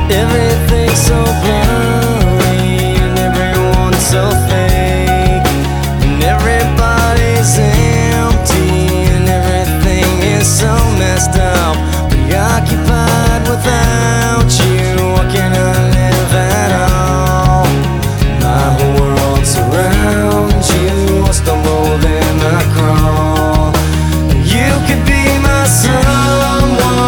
Everything's so blurry and everyone's so fake, and everybody's empty and everything is so messed up, preoccupied without you.